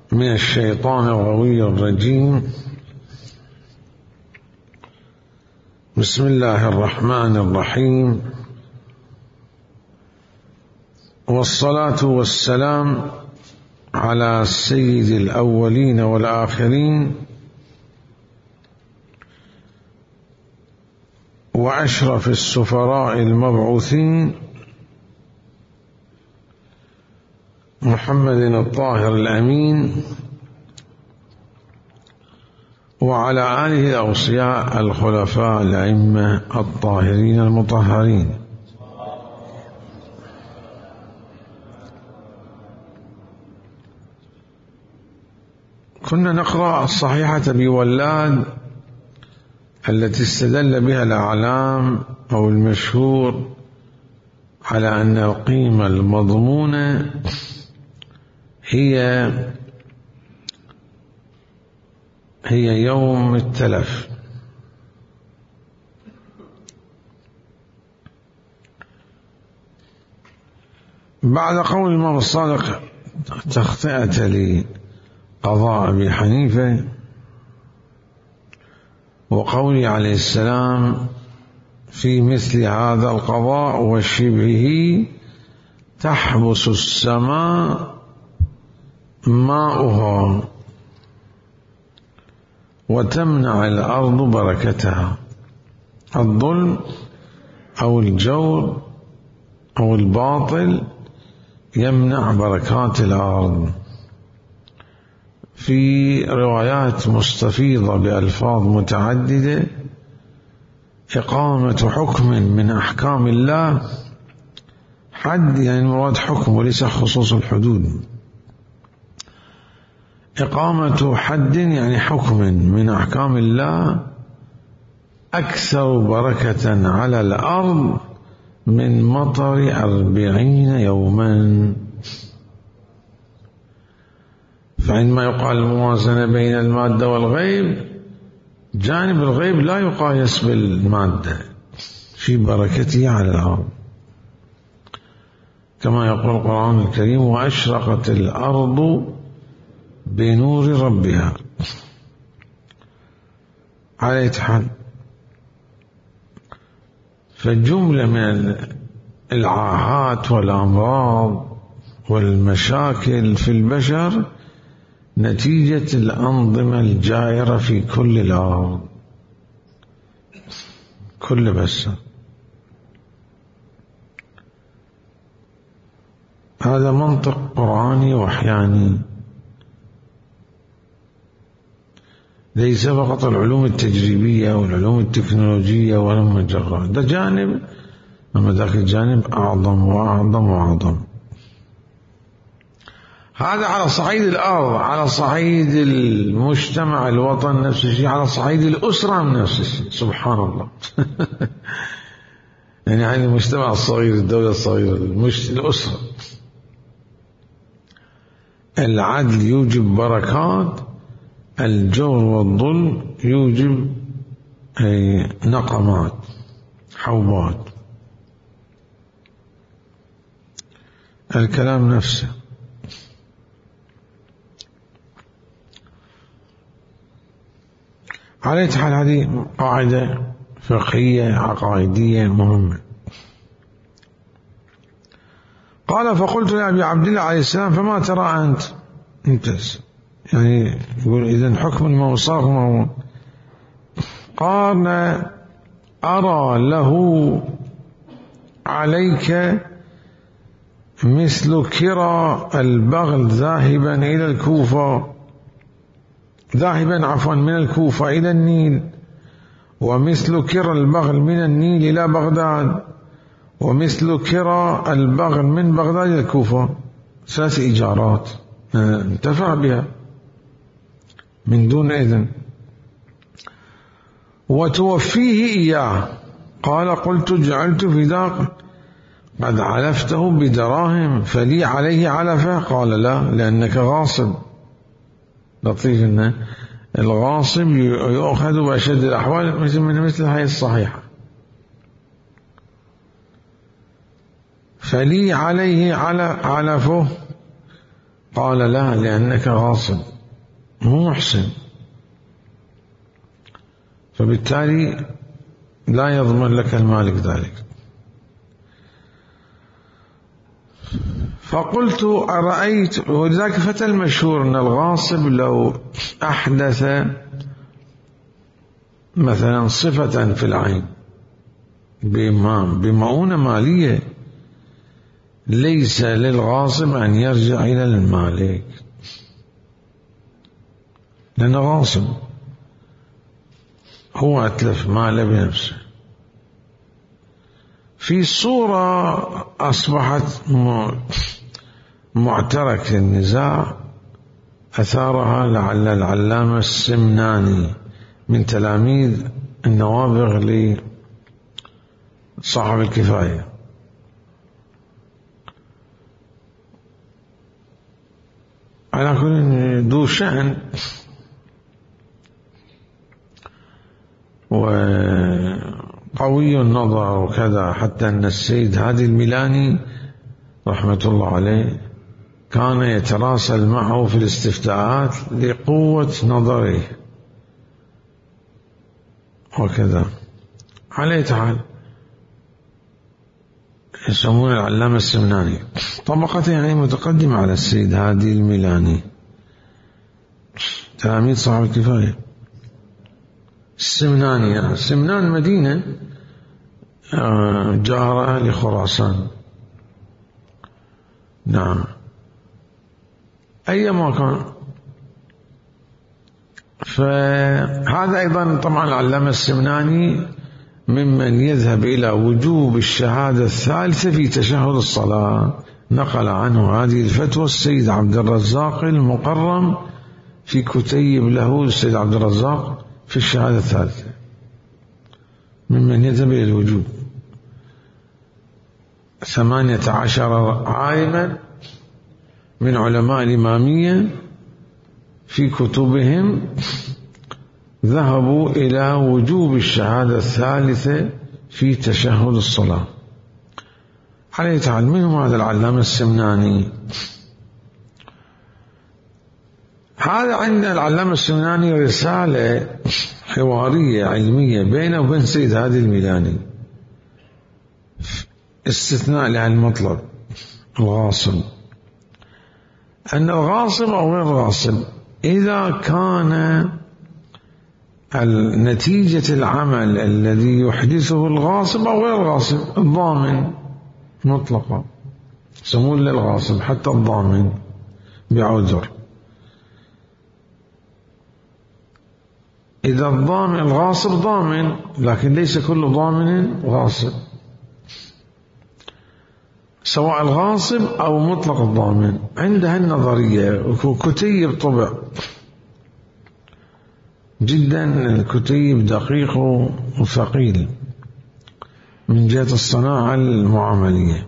من الشيطان الغوي الرجيم. بسم الله الرحمن الرحيم، والصلاة والسلام على سيد الأولين والآخرين وأشرف السفراء المبعوثين محمد الطاهر الأمين وعلى آله الأوصياء الخلفاء الأئمة الطاهرين المطهرين. كنا نقرأ الصحيحة بولاد التي استدل بها الأعلام أو المشهور على أن القيمة المضمونة هي يوم التلف. بعد قول الإمام الصادق تخطئة لقضاء أبي حنيفة وقوله عليه السلام في مثل هذا القضاء وشبهه تحبس السماء ماؤها وتمنع الأرض بركتها. الظلم أو الجور أو الباطل يمنع بركات الأرض. في روايات مستفيضة بألفاظ متعددة إقامة حكم من أحكام الله، حد يعني مراد حكم وليس خصوص الحدود. إقامة حد يعني حكم من أحكام الله أكثر بركة على الأرض من مطر 40 يوما. فعندما يقال الموازنة بين المادة والغيب، جانب الغيب لا يقايس بالمادة في بركته على الأرض، كما يقول القرآن الكريم وأشرقت الأرض بنور ربها. على يتحد فجملة من العاهات والأمراض والمشاكل في البشر نتيجة الأنظمة الجائرة في كل الأرض كل بس. هذا منطق قرآني وحياني، ليس فقط العلوم التجريبية والعلوم التكنولوجية ولم مجرى، ده جانب، أما ذاك الجانب أعظم وأعظم وأعظم. هذا على صعيد الأرض. على صعيد المجتمع الوطن نفس الشيء، على صعيد الأسرة نفس الشيء. سبحان الله. يعني المجتمع الصغير، الدولة الصغيرة، الأسرة، العدل يوجب بركات، الجور والظلم يوجب نقمات حوبات. الكلام نفسه. على أي حال هذه قاعدة فقهية عقائدية مهمة. قال فقلت لأبي عبد الله عليه السلام فما ترى أنت يعني يقول إذن حكم الموصاف ما هو؟ قال أرى له عليك مثل كرى البغل ذاهبا إلى الكوفة، من الكوفة إلى النيل، ومثل كرى البغل من النيل إلى بغداد، ومثل كرى البغل من بغداد إلى الكوفة. 3 إيجارات انتفع بها من دون إذن، وتوفيه إياه. قال قلت جعلت فداك قد علفته بدراهم فلي عليه علفه؟ قال لا، لأنك غاصب. لطيف إن الغاصب يؤخذ بأشد الأحوال مثل هذه الصحيحة. فلي عليه علفه قال لا، لأنك غاصب مو محسن، فبالتالي لا يضمن لك المالك ذلك. فقلت أرأيت، ولذلك فتى المشهور أن الغاصب لو أحدث مثلا صفة في العين بمؤونة مالية، ليس للغاصب أن يرجع إلى المالك، لأنه غاصب، هو أتلف ماله بنفسه. في صورة أصبحت معترك النزاع أثارها لعل العلامة السمناني من تلاميذ النوابغ لصاحب الكفاية، على كل ذو شأن وقوي النظر وكذا، حتى أن السيد هادي الميلاني رحمة الله عليه كان يتراسل معه في الاستفتاءات لقوة نظره وكذا. عليه تعال يسمون العلامة السمناني، طبقته يعني متقدمة على السيد هادي الميلاني، تلاميذ صاحب الكفاية. السمناني، سمنان مدينة جارة لخراسان، نعم، أي مكان. فهذا أيضا طبعا العلامة السمناني ممن يذهب إلى وجوب الشهادة الثالثة في تشهد الصلاة، نقل عنه هذه الفتوى السيد عبد الرزاق المقرم في كتيب له السيد عبد الرزاق في الشهادة الثالثة، ممن يذهب إلى الوجوب. 18 عالما من علماء الإمامية في كتبهم ذهبوا إلى وجوب الشهادة الثالثة في تشهد الصلاة. عليه تعالى منهم هذا العلامة السمناني. هذا عند العلامة السمناني رسالة حوارية علمية بينه وبين سيد هادي الميلاني، استثناء لهالمطلب الغاصب، أن الغاصب أو غير الغاصب إذا كان نتيجة العمل الذي يحدثه الغاصب أو غير الغاصب الضامن مطلقا، يسمون للغاصب حتى الضامن بعذر. إذا الضامن الغاصب ضامن، لكن ليس كل ضامن غاصب، سواء الغاصب أو مطلق الضامن. عندها النظرية وكتيب طبع جدا، الكتيب دقيق وثقيل من جهة الصناعة المعاملية.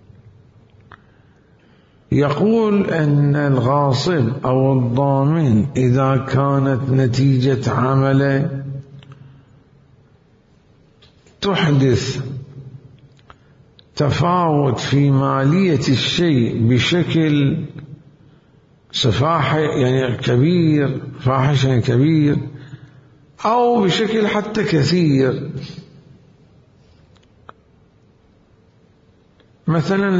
يقول أن الغاصب أو الضامن إذا كانت نتيجة عمله تحدث تفاوت في مالية الشيء بشكل سفاحة يعني كبير، فاحش يعني كبير، أو بشكل حتى كثير. مثلا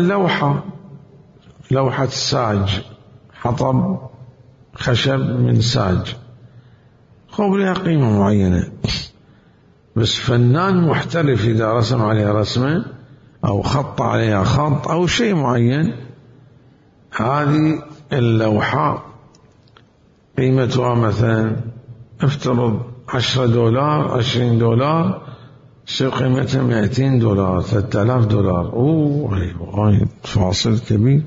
لوحة ساج، حطب خشب من ساج، خب لها قيمة معينة، بس فنان محترف إذا رسم عليها رسمة أو خط عليها خط أو شيء معين، هذه اللوحة قيمتها مثلا افترض $10 $20، يصير قيمتها $200 $3000. هاي فاصل كبير.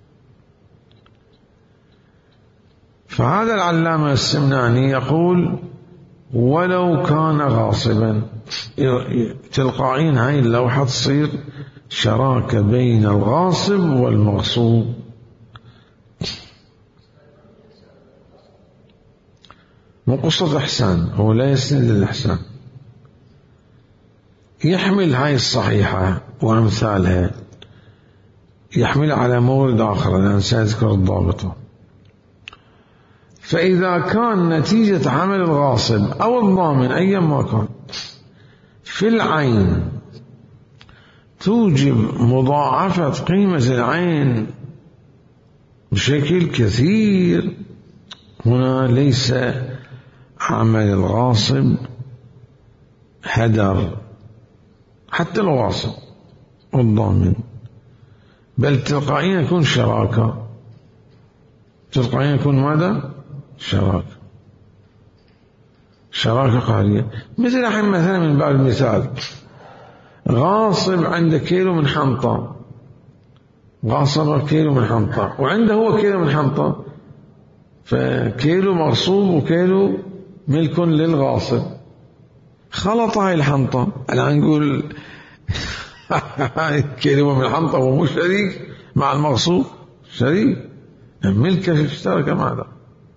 فهذا العلامة السمناني يقول ولو كان غاصبا تلقائيا هاي اللوحة تصير شراكة بين الغاصب والمغصوب. مو قصة إحسان، هو لا يسند للإحسان، يحمل هاي الصحيحة وأمثالها، يحمل على مورد آخر، الآن سأذكر الضابطة. فإذا كان نتيجة عمل الغاصب أو الضامن أيا ما كان في العين توجب مضاعفة قيمة العين بشكل كثير، هنا ليس عمل الغاصب هدر حتى الغاصب والضامن، بل تلقائيا يكون شراكة، تلقائيا يكون ماذا؟ شراكة قهرية. مثل الحين مثلا من باب المثال غاصب عنده كيلو من حنطة، غاصب كيلو من حنطة وعنده هو كيلو من حنطة، فكيلو مغصوب وكيلو ملك للغاصب، خلط هاي الحنطة. الآن نقول كيلو من الحنطة ومو شريك مع المغصوب، شريك ملكه اشترك مع ذا.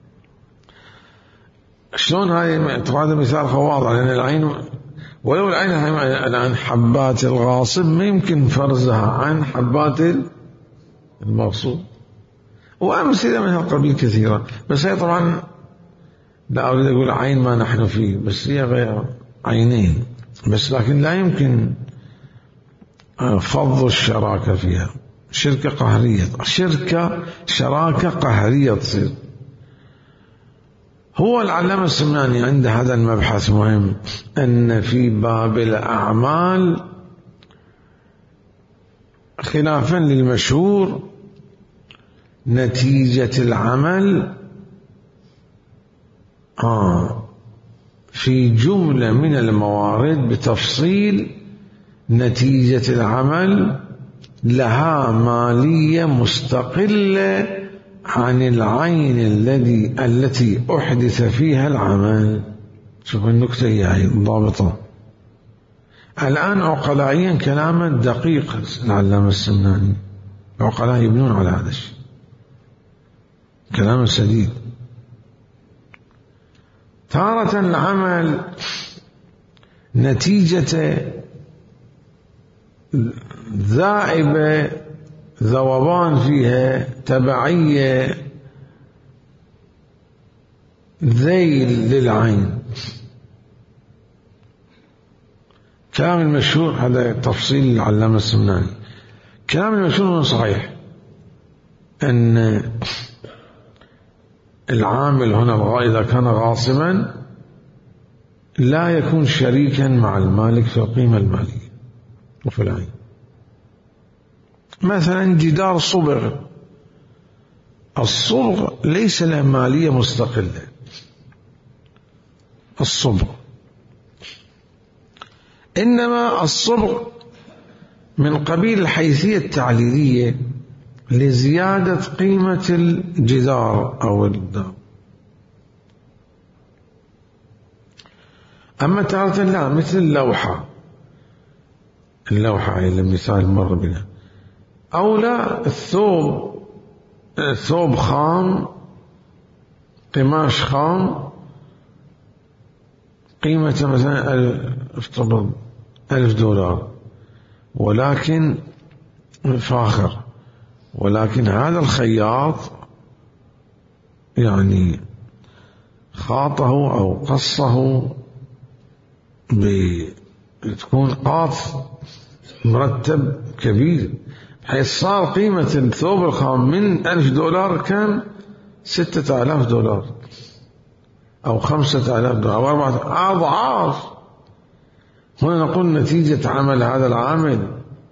شلون هاي؟ هذا مثال واضح، لأن العين ولو العين عن حبات الغاصب ما يمكن فرزها عن حبات المغصوب، وأمثلة من هالقبيل كثيرة. بس هي طبعا لا أريد أقول عين ما نحن فيه، بس هي غير عينين بس، لكن لا يمكن فض الشراكة فيها، شركة قهرية، شراكة قهرية تصير. هو العلامة السمناني عند هذا المبحث مهم، أن في باب الأعمال خلافا للمشهور نتيجة العمل في جملة من الموارد بتفصيل نتيجة العمل لها مالية مستقلة عن العين التي أحدث فيها العمل. شوف النكتة هي ضابطة. الآن عقلائيا كلاما دقيق العلامة السمناني، عقلاء يبنون على هذا الشيء، كلام سديد. تارة العمل نتيجة ذائبة ذوبان فيها تبعية ذيل للعين. كلام المشهور هذا تفصيل العلامة السمناني، كلام المشهور صحيح أن العامل هنا إذا كان غاصبا لا يكون شريكا مع المالك في القيمة المالية وفي العين. مثلا جدار الصبغ ليس له مالية مستقلة، الصبغ إنما الصبغ من قبيل الحيثية التعليلية لزيادة قيمة الجدار أو الدار. أما تارة لا، مثل اللوحة هي المثال مر بنا، أو لا الثوب خام، قماش خام، قيمة مثلا افترض $1000 ولكن فاخر، ولكن هذا الخياط يعني خاطه أو قصه بتكون قاط مرتب كبير، حيث صار قيمة الثوب الخام من $1000 كان $6000 أو $5000 أو 4 أضعاف. هنا نقول نتيجة عمل هذا العامل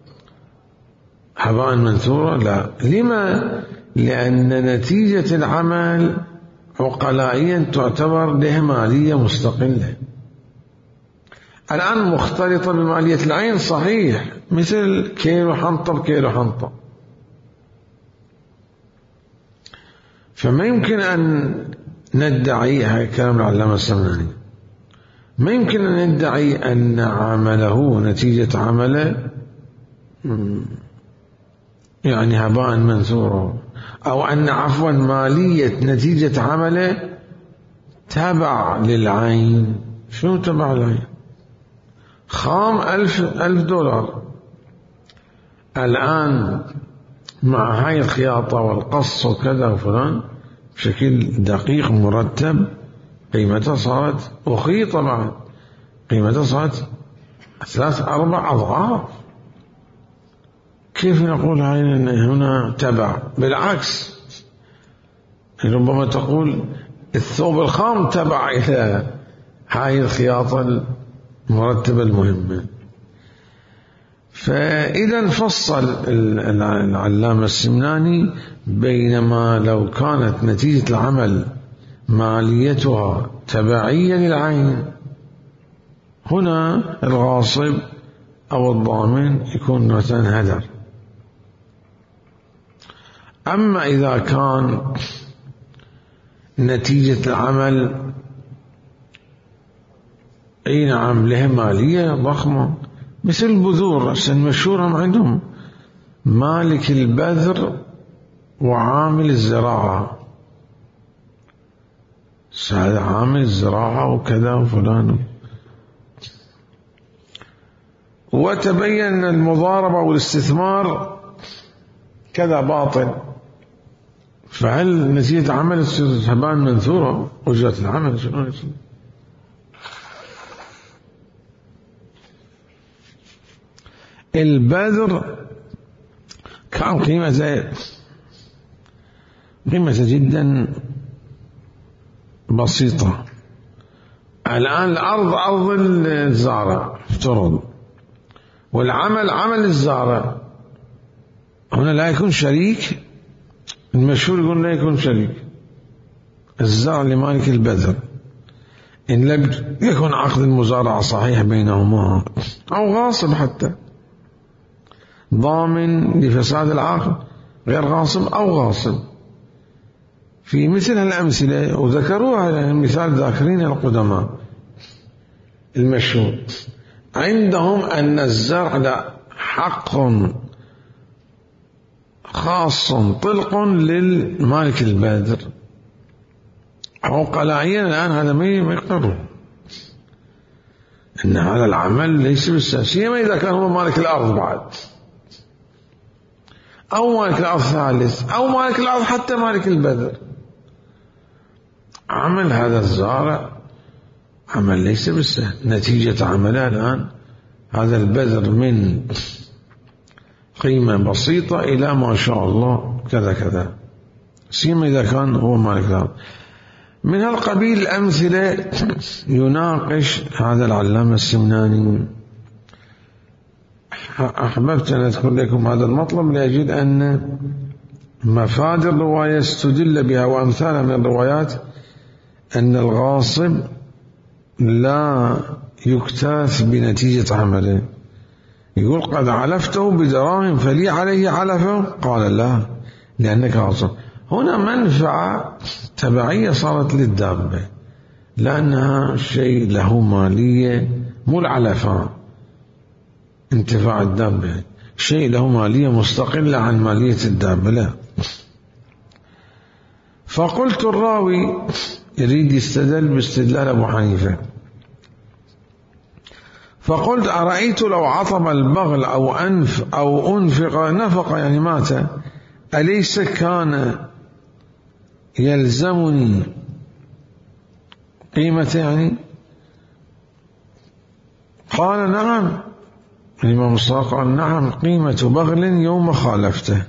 هباء منثورا؟ لا. لما؟ لأن نتيجة العمل عقلائيا تعتبر له مالية مستقلة. الآن مختلطة بمالية العين صحيح، مثل كيلو حنطة بكيلو حنطة، فما يمكن أن ندعي، هاي كلام العلامة السمناني، ما يمكن أن ندعي أن عمله نتيجة عمله يعني هباء منثورا، أو أن عفوا مالية نتيجة عمله تابع للعين. شنو تبع العين؟ خام $1000 الآن مع هاي الخياطة والقص وكذا وفلان بشكل دقيق مرتب، قيمته صارت أخي طبعا، قيمته صارت 3-4 أضعاف. كيف نقول هنا تبع؟ بالعكس، ربما تقول الثوب الخام تبع إلى هاي الخياطة المرتبة المهمة. فإذا فصل العلامة السمناني بينما لو كانت نتيجة العمل ماليتها تبعية للعين، هنا الغاصب أو الضامن يكون مثلا هدر. أما إذا كان نتيجة العمل أي نعم لها مالية ضخمة، مثل البذور المشهورة عندهم، مالك البذر وعامل الزراعة، هذا عامل الزراعة وكذا وفلان. وتبين المضاربة والاستثمار كذا باطل، فهل نتيجة عمل هباء منثورة؟ أجرة العمل شنو يصير؟ البذر كان قيمته جدا بسيطة. الآن الأرض أرض الزارع افترض، والعمل عمل الزارع، هنا لا يكون شريك. المشهور يقول لا يكون شريك الزرع لمالك البذر إن لم يكن عقد المزارعة صحيح بينهما، أو غاصب حتى ضامن لفساد العقد، غير غاصب أو غاصب. في مثل هالأمثلة وذكروها مثال ذاكرين القدماء المشهور، عندهم أن الزرع له حق خاص طلق للمالك البذر. عقلائيا الآن هذا ما يقروا أن هذا العمل ليس بالسياسية، ما إذا كان هو مالك الأرض بعد، أو مالك الأرض ثالث، أو مالك الأرض حتى مالك البذر. عمل هذا الزارع عمل ليس بالسهل، نتيجة عمله الآن هذا البذر من قيمة بسيطة إلى ما شاء الله كذا كذا، سيما إذا كان هو مالك الأرض. من هالقبيل الأمثلة يناقش هذا العلامة السمناني. أحببت أن أذكر لكم هذا المطلب لأجد أن مفادر الرواية استدل بها وأمثالها من الروايات أن الغاصب لا يكتاث بنتيجة عمله. يقول قد علفته بدراهم فلي عليه علفه، قال لا لأنك غاصب. هنا منفعة تبعية صارت للدابة، لأنها شيء له مالية، مو العلفان انتفاع الدابة، شيء له مالية مستقلة عن مالية الدابة لا. فقلت الراوي يريد يستدل باستدلال أبو حنيفة، فقلت أرأيت لو عطب البغل أو أنفق نفق يعني مات، أليس كان يلزمني قيمة يعني؟ قال نعم. الإمام الصادق قال نعم قيمة بغل يوم خالفته.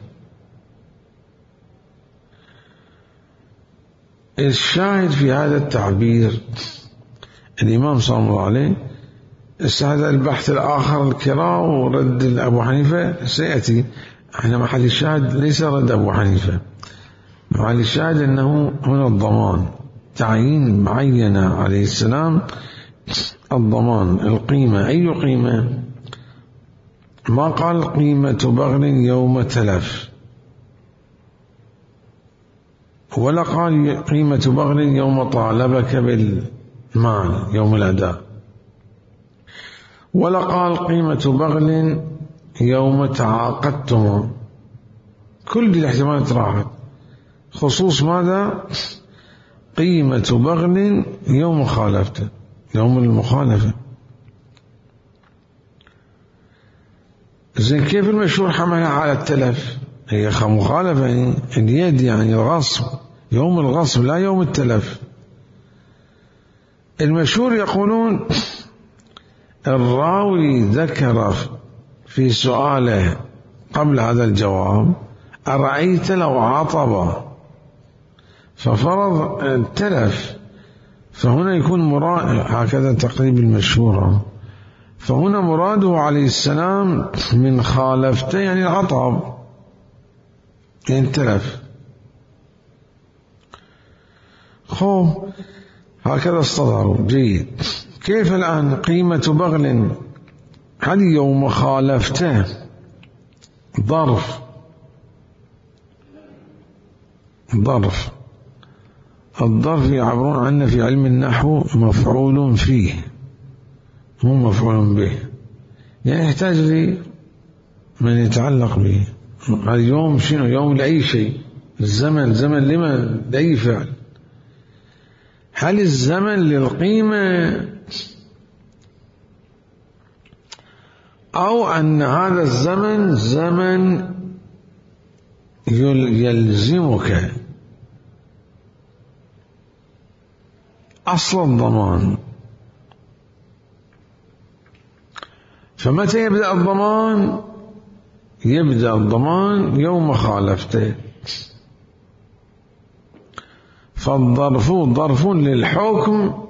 الشاهد في هذا التعبير الإمام صلى الله عليه هذا البحث الآخر الكراء ورد أبو حنيفة سيأتي. احنا محل الشاهد ليس رد أبو حنيفة، محل الشاهد أنه هنا الضمان، تعيين معينة عليه السلام الضمان. القيمة أي قيمة؟ ما قال قيمة بغل يوم تلف، ولا قال قيمة بغل يوم طالبك بالمال يوم الأداء، ولا قال قيمة بغل يوم تعاقدتم. كل دي الاحتمالات راحت. خصوص ماذا؟ قيمة بغل يوم خالفته، يوم المخالفة. زين كيف المشهور حملها على التلف؟ هي مخالفة يعني اليد يعني الغصب يوم الغصب لا يوم التلف. المشهور يقولون الراوي ذكر في سؤاله قبل هذا الجواب: أرأيت لو عطب ففرض التلف، فهنا يكون مراد، هكذا تقريب المشهورة، فهنا مراده عليه السلام من خالفته يعني العطب، يعني التلف. خب هكذا استظهروا. جيد. كيف الآن قيمة بغل؟ هل يوم خالفته ظرف الظرف يعبرون عنه في علم النحو مفعول فيه، مو مفعول به، يعني يحتاج لي من يتعلق به. اليوم شنو؟ يوم لأي شيء. الزمن زمن لمن؟ لأي فعل. هل الزمن للقيمة أو أن هذا الزمن زمن يلزمك أصل الضمان؟ فمتى يبدأ الضمان؟ يبدأ الضمان يوم خالفته. فالظرف ظرف للحكم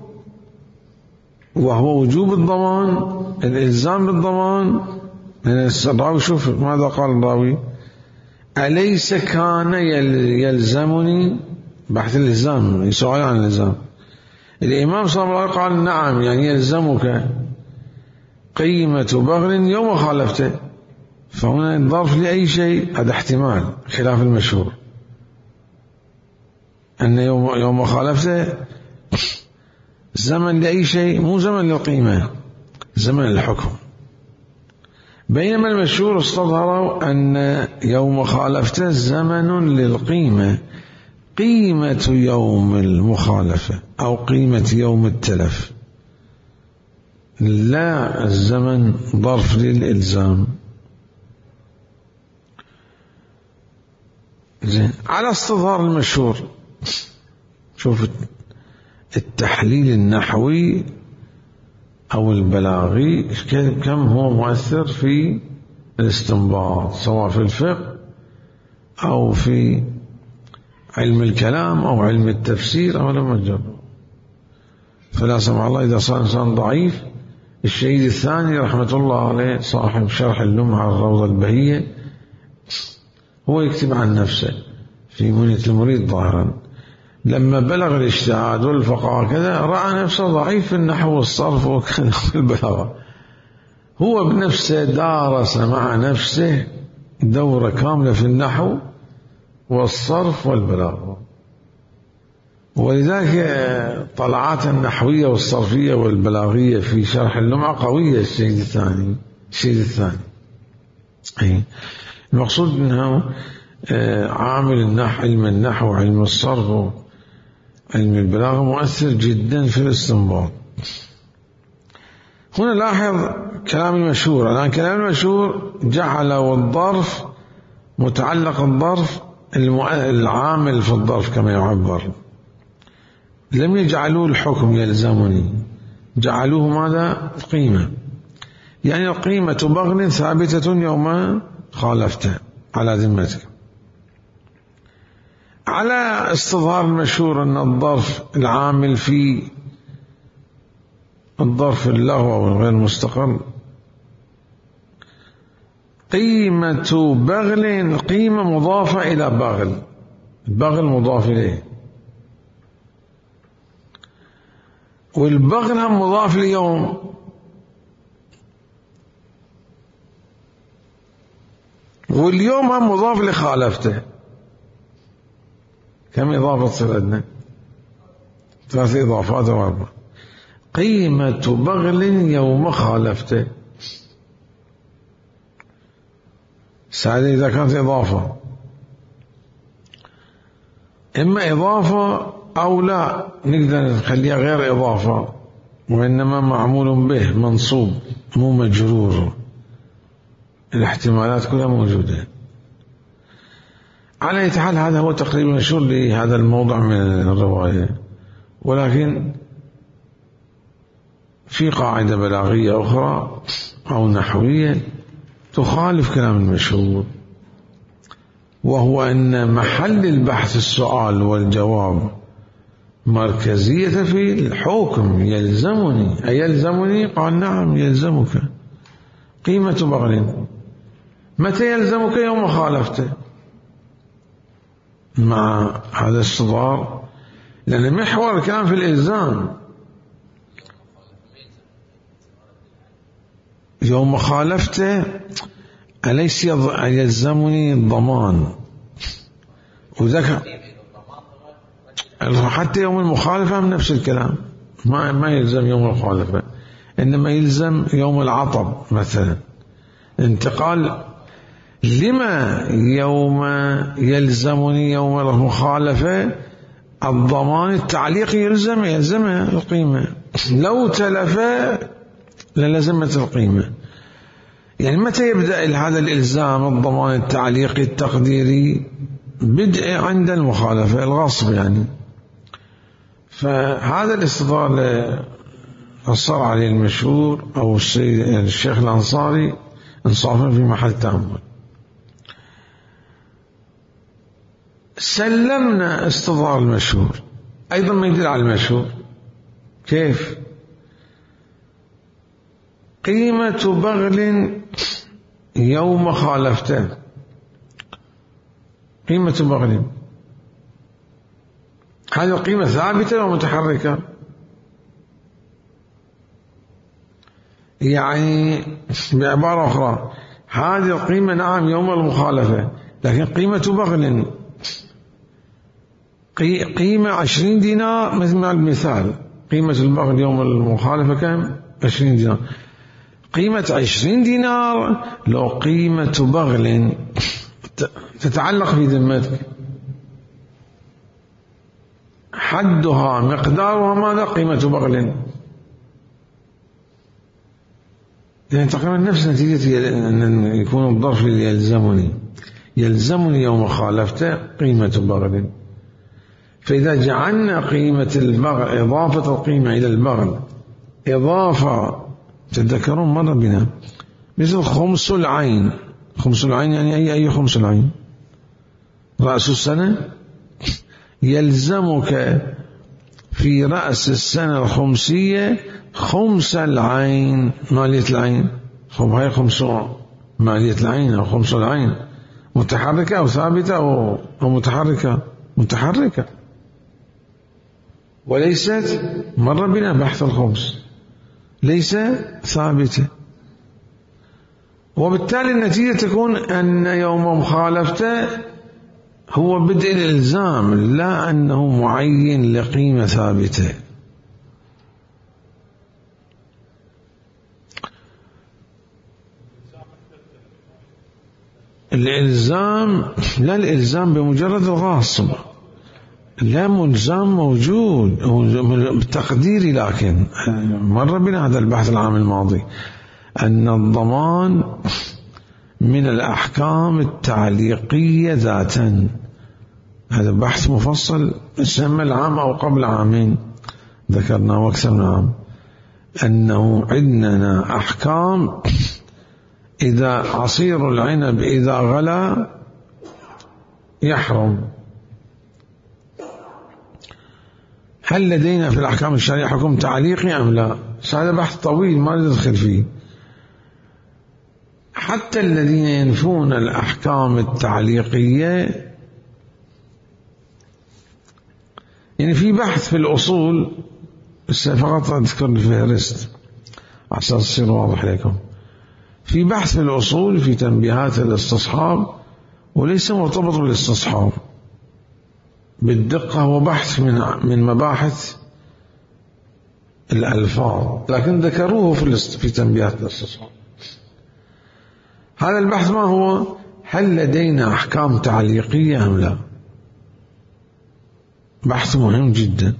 وهو وجوب الضمان، الإلزام بالضمان. الراوي شوف ماذا قال الراوي: أليس كان يلزمني؟ بحث الإلزام، سؤال عن الإلزام. الإمام صلى الله عليه وسلم قال: نعم، يعني يلزمك قيمة بغل يوم خالفته. فهنا الظرف لأي شيء، هذا احتمال خلاف المشهور، أن يوم خالفته زمن لأي شيء، مو زمن للقيمة، زمن للحكم. بينما المشهور استظهروا أن يوم خالفته زمن للقيمة، قيمة يوم المخالفة أو قيمة يوم التلف، لا الزمن ظرف للإلزام. على استظهار المشهور. شوف التحليل النحوي أو البلاغي كم هو مؤثر في الاستنباط، سواء في الفقه أو في علم الكلام أو علم التفسير أو لما جرب. فلا سمح الله إذا صار إنسان ضعيف. الشهيد الثاني رحمة الله عليه صاحب شرح اللمعة الروضة البهية هو يكتب عن نفسه في منية المريد ظاهرا: لما بلغ الاجتهاد والفقه كذا رأى نفسه ضعيف في النحو والصرف وكذا في البلاغة. هو بنفسه درس مع نفسه دورة كاملة في النحو والصرف والبلاغة، ولذلك طلعات النحوية والصرفية والبلاغية في شرح اللمعة قوية. الشهيد الثاني المقصود أنه عامل النحو، علم النحو وعلم الصرف وعلم البلاغة مؤثر جدا في الاستنباط. هنا لاحظ كلام المشهور. الآن كلام المشهور جعل والظرف متعلق الظرف العامل في الظرف كما يعبر، لم يجعلوه الحكم يلزمني، جعلوه ماذا؟ قيمة. يعني القيمة بغل ثابتة يوم خالفته على ذمتك. على استظهار المشهور أن الظرف العامل في الظرف اللغو أو الغير مستقر قيمة بغل، قيمة مضافة إلى بغل، البغل مضاف إليه، والبغل هم مضاف ليوم. واليوم هم مضاف لخالفته. كم إضافة تصير عندنا؟ 3 إضافات أو 4. قيمة بغل يوم خالفته. سعادة إذا كانت إضافة، إما إضافة أو لا نقدر نخليها غير إضافة، وإنما معمول به منصوب مو مجرور. الاحتمالات كلها موجودة. على أي حال هذا هو تقريبا مشهور لهذا الموضوع من الرواية، ولكن في قاعدة بلاغية أخرى أو نحوية تخالف كلام المشهور، وهو أن محل البحث السؤال والجواب، مركزية في الحكم. يلزمني أيلزمني؟ قال نعم يلزمك. قيمة بغل متى يلزمك؟ يوم خالفته. مع هذا الصدار، لأن محور الكلام في الإلزام. يوم خالفته أليس يلزمني الضمان؟ وذاك حتى يوم المخالفة من نفس الكلام، ما يلزم يوم المخالفة، إنما يلزم يوم العطب مثلا. انتقال لما يوم يلزمني يوم المخالفة الضمان التعليق يلزمه القيمة، لو تلف للزمت القيمة. يعني متى يبدأ هذا الإلزام الضمان التعليقي التقديري؟ بدء عند المخالفة الغصب يعني. فهذا الاستدلال أصر عليه المشهور أو الشيخ الأنصاري انصافا في محل تأمل. سلمنا استظهار المشهور أيضا ما يدل على المشهور. كيف؟ قيمة بغل يوم خالفته، قيمة بغل هذه القيمة ثابتة ومتحركة، يعني بعبارة أخرى هذه القيمة نعم يوم المخالفة، لكن قيمة بغل قيمة 20 دينار مثل ما المثال. قيمة البغل يوم المخالفة كم؟ 20 دينار. قيمة 20 دينار لو قيمة بغل تتعلق في ذمتك، حدها مقدارها ماذا؟ قيمة بغل. يعني تقريبا نفس نتيجة أن يكون الظرف يلزمني يوم خالفته قيمة بغل. فإذا جعلنا قيمة البغل إضافة القيمة إلى البغل إضافة، تذكرون مرة بنا مثل خمس العين. خمس العين يعني أي خمس العين؟ رأس السنة. يلزمك في رأس السنة الخمسية خمس العين، مالية العين. هي خمس مالية العين أو خمس العين، متحركة أو ثابتة أو متحركة وليست مر بنا بحث الخمس، ليس ثابتة. وبالتالي النتيجة تكون أن يوم مخالفته هو بدء الإلزام، لا أنه معين لقيمة ثابتة. الإلزام لا الإلزام بمجرد الغاصب، لا ملزام موجود بالتقدير، لكن مر بنا هذا البحث العام الماضي أن الضمان من الأحكام التعليقية ذاتا. هذا بحث مفصل يسمى العام أو قبل عامين ذكرناه أكثر من عام، أنه عندنا أحكام إذا عصير العنب إذا غلا يحرم. هل لدينا في الأحكام الشرعية حكم تعليقي أم لا؟ هذا بحث طويل ما ندخل فيه. حتى الذين ينفون الأحكام التعليقية، يعني في بحث في الأصول، فقط أذكر الفهرست عشان تصير واضح لكم. في بحث في الأصول في تنبيهات الاستصحاب، وليس مرتبط بالاستصحاب بالدقة، هو بحث من مباحث الألفاظ، لكن ذكروه في تنبيهات الاستصحاب. هذا البحث ما هو؟ هل لدينا أحكام تعليقية أم لا؟ بحث مهم جدا.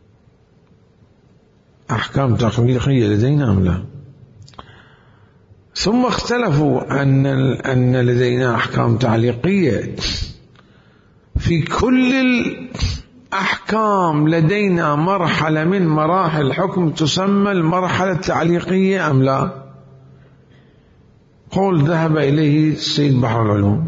أحكام تعليقية لدينا أم لا؟ ثم اختلفوا أن لدينا أحكام تعليقية. في كل الأحكام لدينا مرحلة من مراحل الحكم تسمى المرحلة التعليقية أم لا؟ قول ذهب إليه السيد بحر العلوم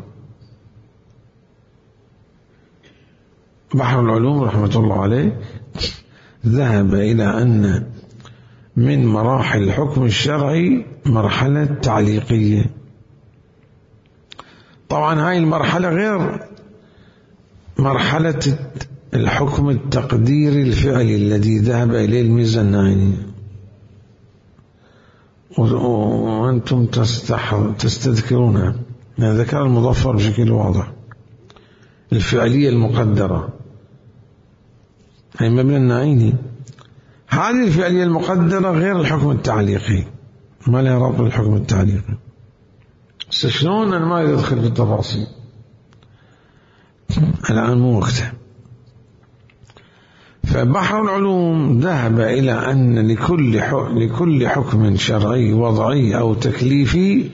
رحمة الله عليه، ذهب إلى أن من مراحل الحكم الشرعي مرحلة تعليقية. طبعا هاي المرحلة غير مرحلة الحكم التقديري الفعلي الذي ذهب إليه الميزانيني، وأنتم تستذكرونها، ذكر المظفر بشكل واضح. الفعلية المقدرة هي مبنى النعيني، هذه الفعلية المقدرة غير الحكم التعليقي، ما لها ربط بالحكم التعليقي. شلون؟ أنا ما أدخل في التفاصيل الآن، مو وقته. فبحر العلوم ذهب إلى أن لكل حكم شرعي وضعي أو تكليفي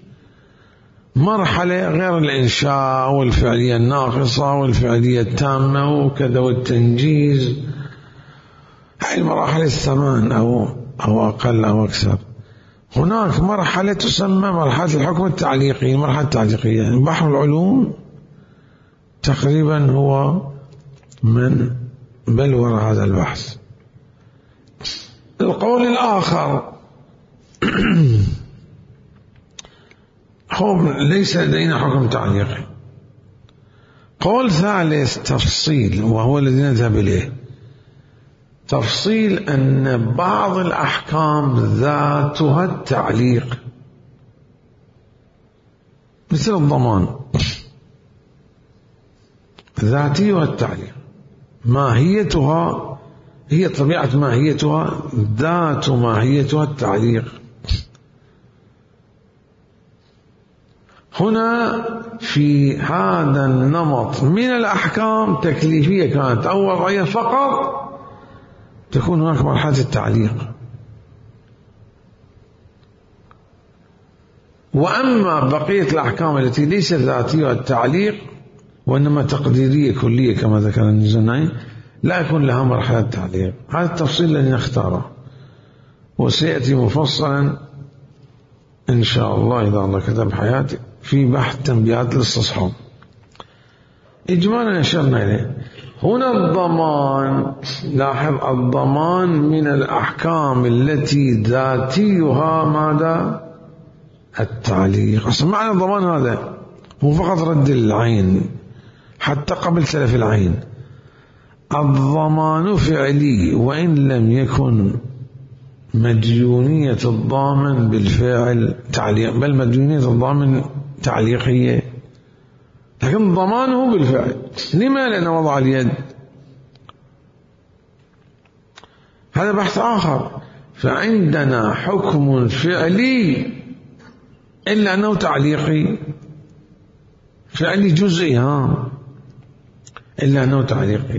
مرحلة غير الإنشاء والفعلية الناقصة والفعلية التامة وكذا والتنجيز. هاي المراحل الثمان أو أقل أو أكثر. هناك مرحلة تسمى مرحلة الحكم التعليقي، المرحلة التعليقية. بحر العلوم تقريبا هو من بلور هذا البحث. القول الآخر هو ليس لدينا حكم تعليقي. قول ثالث تفصيل، وهو الذي نذهب إليه، تفصيل أن بعض الأحكام ذاتها التعليق، مثل الضمان ذاتيها التعليق، ماهيتها هي طبيعة ماهيتها، ذات ماهيتها التعليق. هنا في هذا النمط من الأحكام تكليفية كانت أو وضعية فقط تكون هناك مرحلة التعليق. وأما بقية الأحكام التي ليست ذاتية التعليق وإنما تقديرية كلية كما ذكر الميزانيني لا يكون لها مرحلة تعليق. هذا التفصيل الذي نختاره وسيأتي مفصلا إن شاء الله إذا الله كتب حياتي في بحث تنبيهات الاستصحاب. إجمالا أشرنا إليه. هنا الضمان، لاحظ الضمان من الأحكام التي ذاتيها ماذا؟ التعليق. أصلا معنى الضمان هذا مو فقط رد العين، حتى قبل تلف العين الضمان فعلي، وإن لم يكن مديونية الضامن بالفعل تعليق، بل مديونية الضامن تعليقية، لكن ضمانه بالفعل. لما؟ لأن وضع اليد. هذا بحث آخر. فعندنا حكم فعلي إلا أنه تعليقي، فعلي جزئي إلا أنه تعليقي.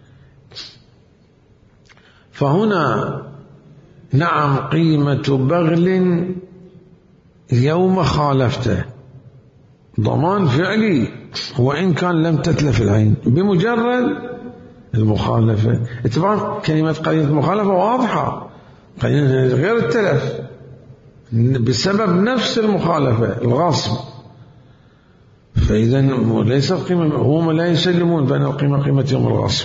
فهنا نعم قيمة بغل يوم خالفته ضمان فعلي وإن كان لم تتلف العين بمجرد المخالفة. اتباع كلمة قرينة المخالفة واضحة، قرينة غير التلف بسبب نفس المخالفة الغصب. فإذا ليست قيمة، هم لا يسلمون بأن القيمة قيمة يوم الغصب.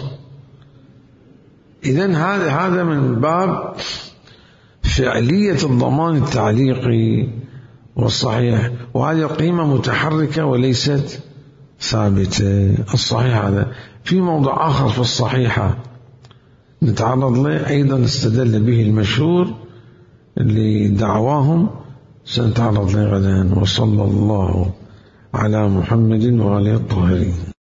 إذن هذا من باب فعلية الضمان التعليقي والصحيح، وهذه القيمة متحركة وليست ثابتة. الصحيح هذا. في موضع آخر في الصحيحة نتعرض له أيضا استدل به المشهور لدعواهم، سنتعرض له غدا. وصلى الله على محمد وآله الطاهرين.